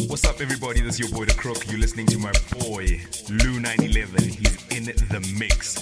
What's up, everybody? This is your boy The Crook. You're listening to my boy Lou 911. He's in the mix.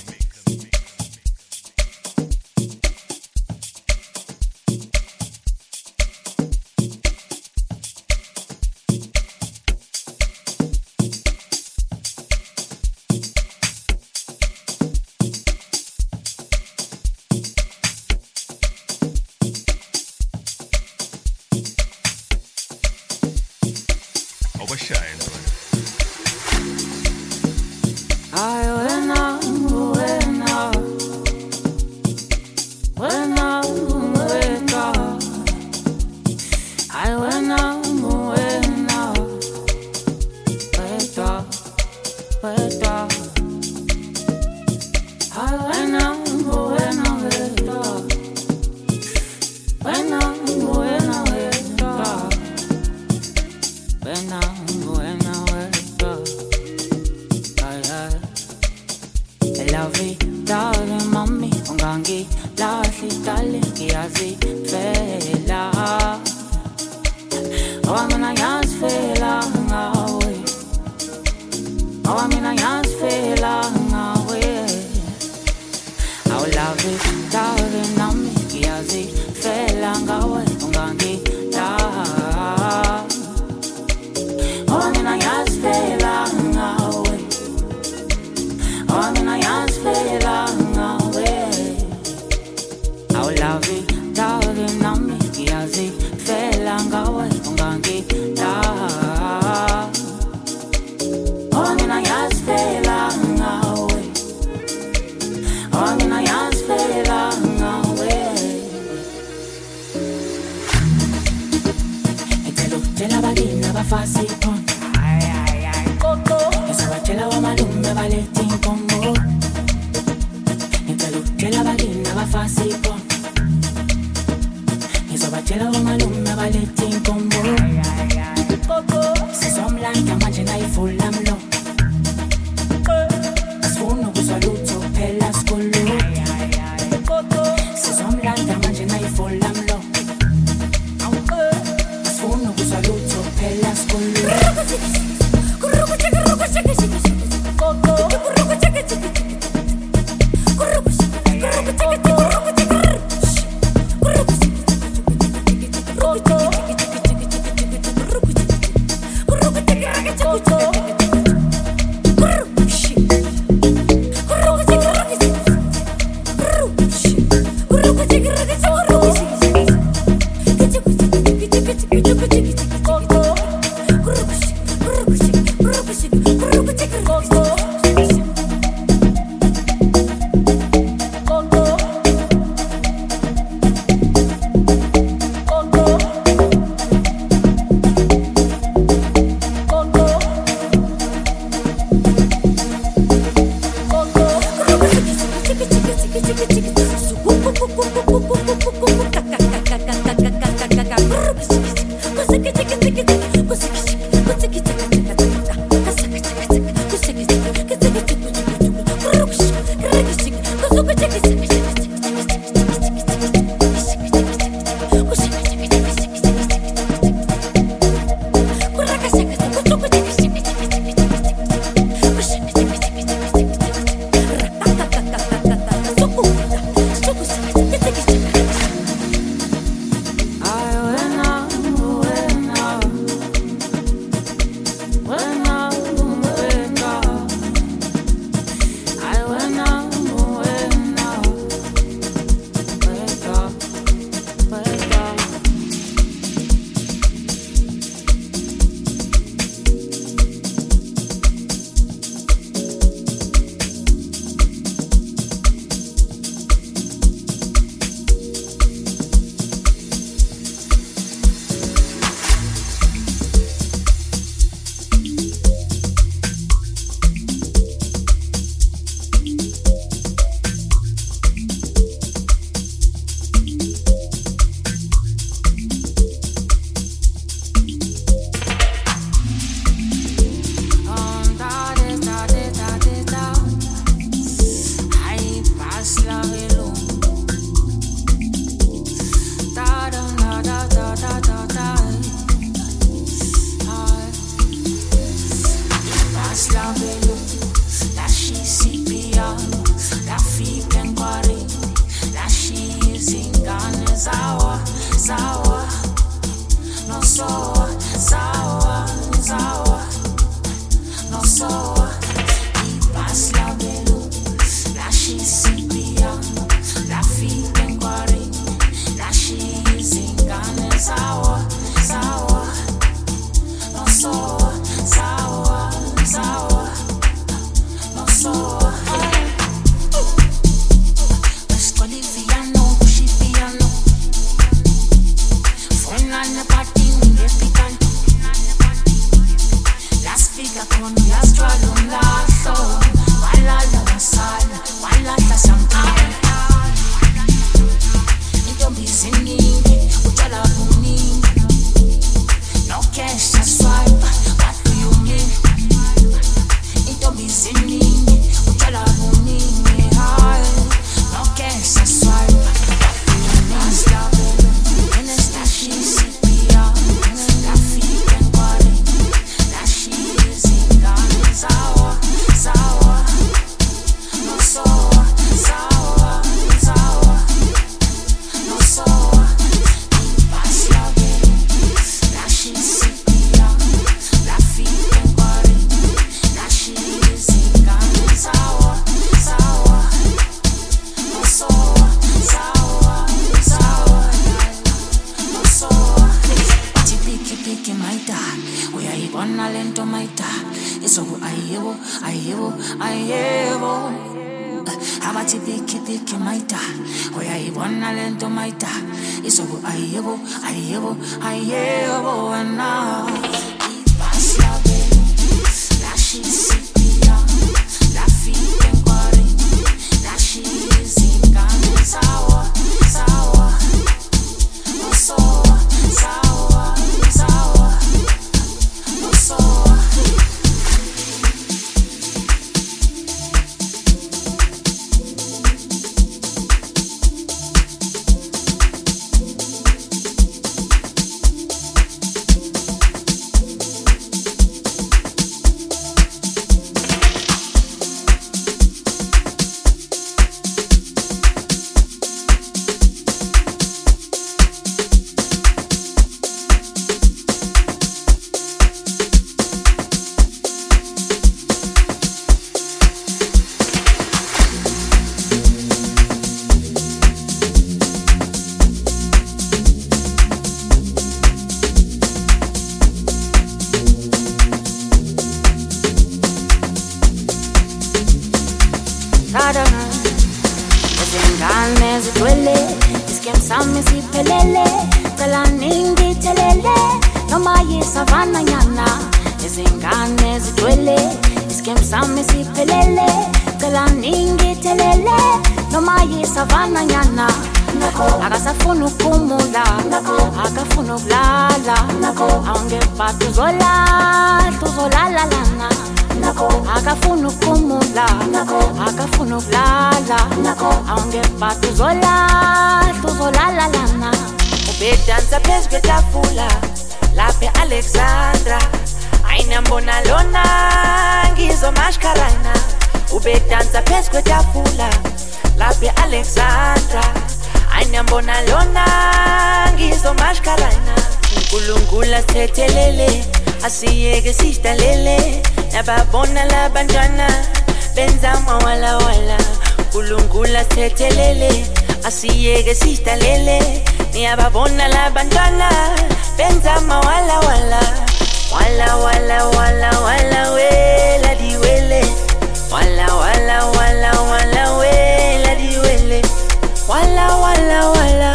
Asiyeke sihlalele nababona labantwana benza mawala wala kulungula sethelele asiyeke sihlalele niyababona labantwana benza mawala wala wala wala wala wala wela diwele wala wala wala wala wela diwele wala wala wala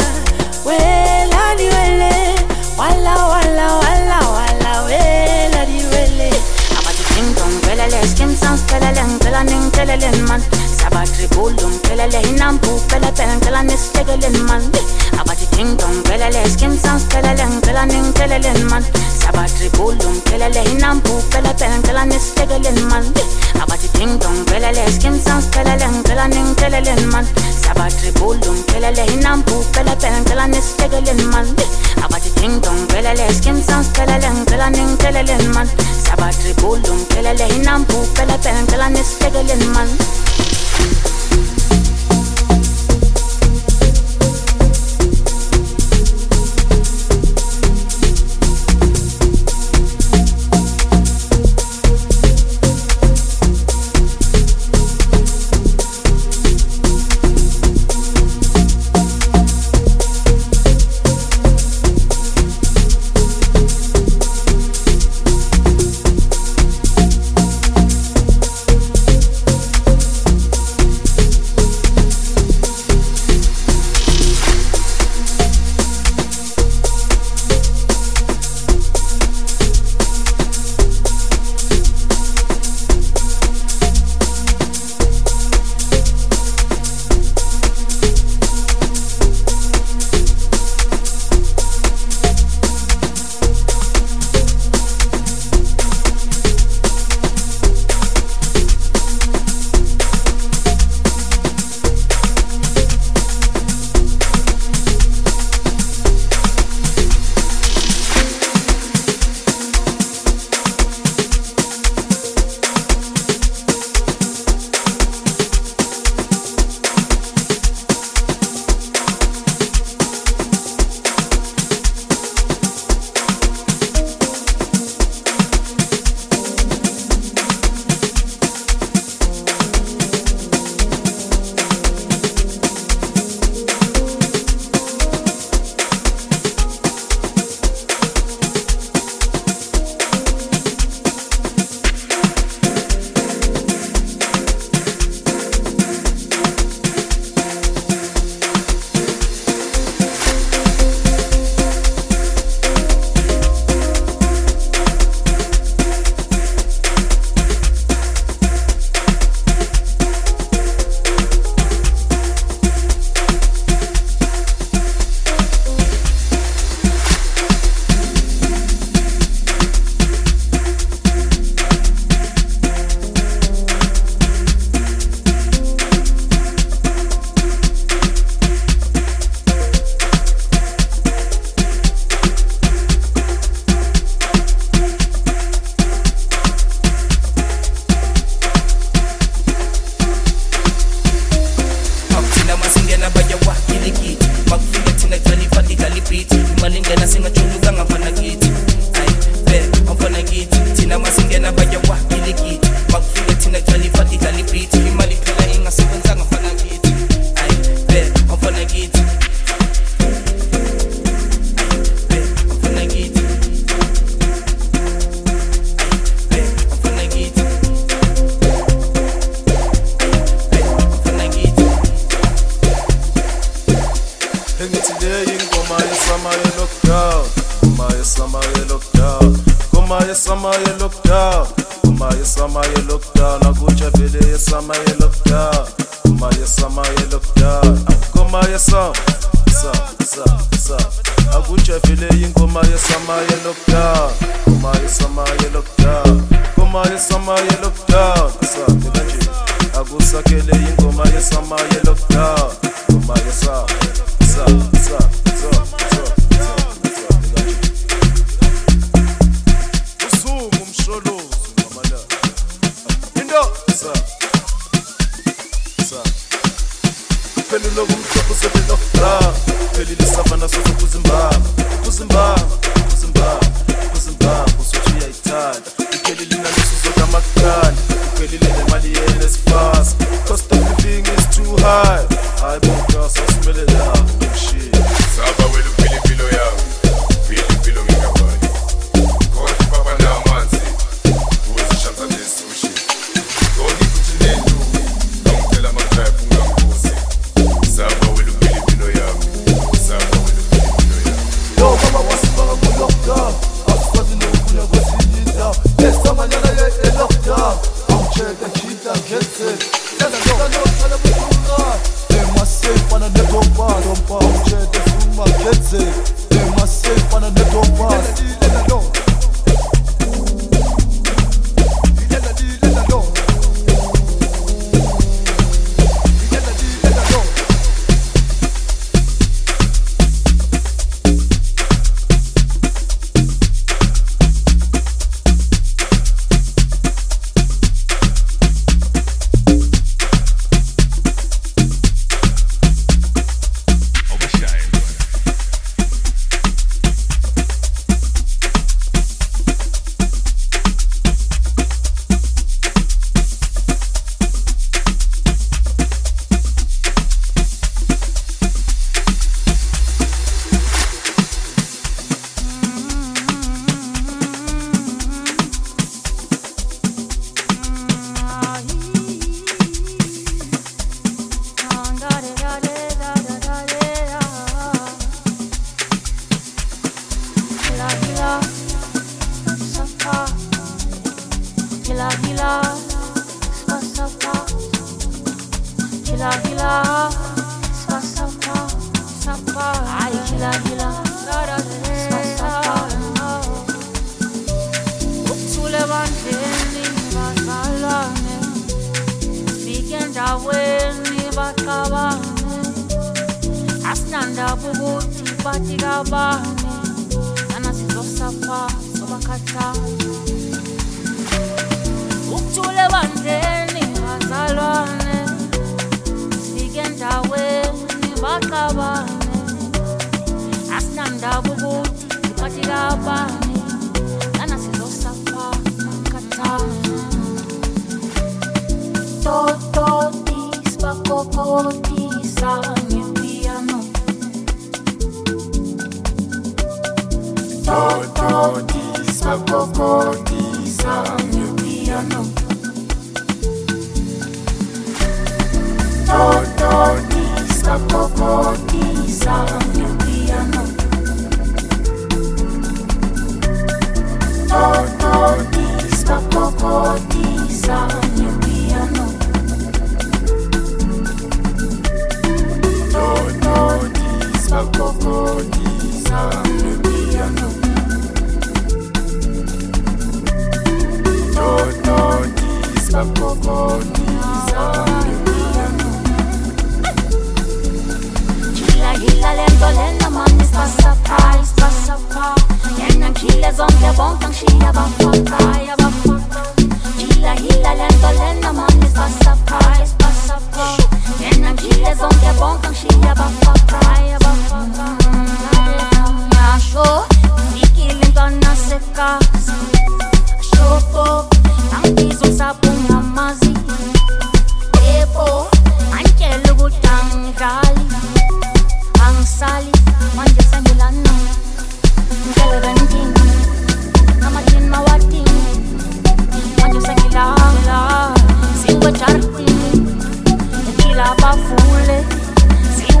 wela diwele wala wala wala wala wela diwele abati tingtong pelele skim sans pelele pelaning pelelen man sabatri bulum pelele hinampu pele pen pelanis tegelen man abati tingtong pelele skim sans pelele pelaning pelelen man sabatri bulum pelele hinampu pele pen pelanis tegelen man abati tingtong pelele skim sans pelele pelaning pelelen man sabatri bulum pelele hinampu pele pen pelanis tegelen man abati tingtong pelele skim sans pelele pelaning pelelen man sabatri bulum pelele hinampu pele pen pelanis tegelen man look down. Kuma ye summer ye look down. Kuma ye summer ye look down. Agucha vile ye summer ye look down. Kuma ye summer ye look down. Kuma ye summer. Agucha vile ingoma ye summer ye look down. Kuma ye summer ye look down. Kuma ye summer ye look down. Agusakele ingoma ye summer ye look down. Kuma ye summer. Pelilo kumhlophe sebelokda pelile savana sozo kuzimbaba usuthi uyayithanda iphelile naleso zoda makani iphelile nemali yena esifast cost of living is too high hayi bonke asasimele la shit saba wena uphile impilo yawo phile impilo ngingabani kodwa baba namanzi uzishanza nesushi kodwa futhi nento ngicela amatrap ungambuzi saba wena uphile impilo yawo saba wena uphile impilo yawo yo baba wasifaka ku lockdown asikwazi nokubuya kwezinye indawo lesamanyana ye lockdown awucheka chita ngetse yana hlala buhlunga emasefana nedompa awucheka suma ngetse emasefana nedompa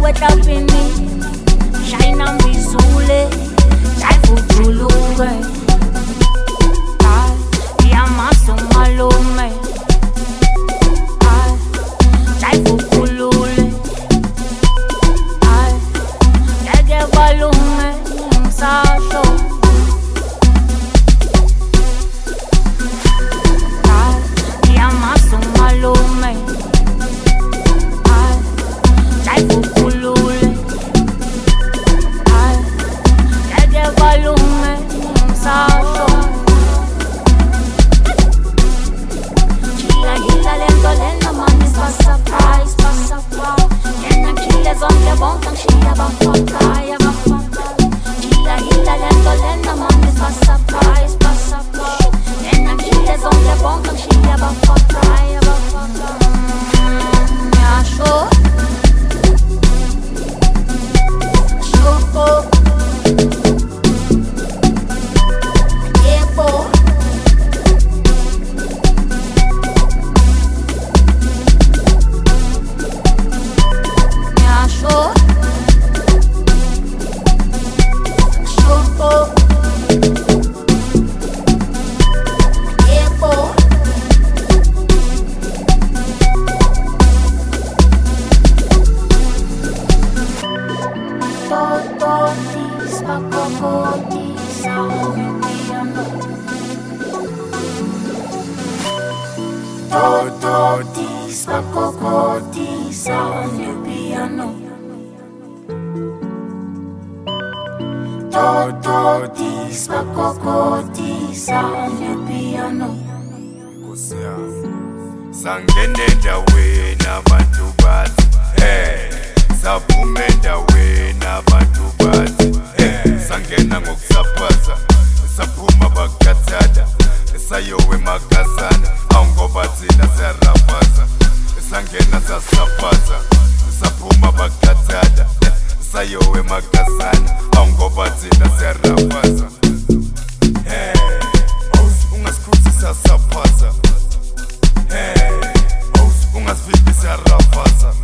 Shine on me, Zule, Jai Fujulu, Tototis, pacocotis on your piano. Tototis, pacocotis on your piano. Sangene endaweni abantu bathi saphume endaweni abantu bathi sangena ngokusaphaza saphuma bakhathada sayowe makazana awungoba thina siyarafaza sangena sasaphaza saphuma bakhathada sayowe makazana awungoba thina siyarafaza ungasikhuthisa saphaza ungasifipisa rafaza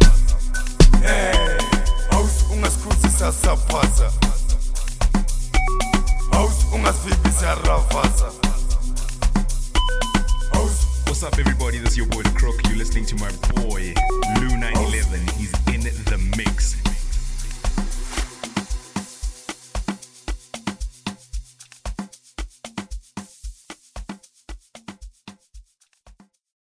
ungasikhuthisa saphaza ungasifipisa rafaza. What's up, everybody? This is your boy The Crook. You're listening to my boy Lou 911. He's in the mix.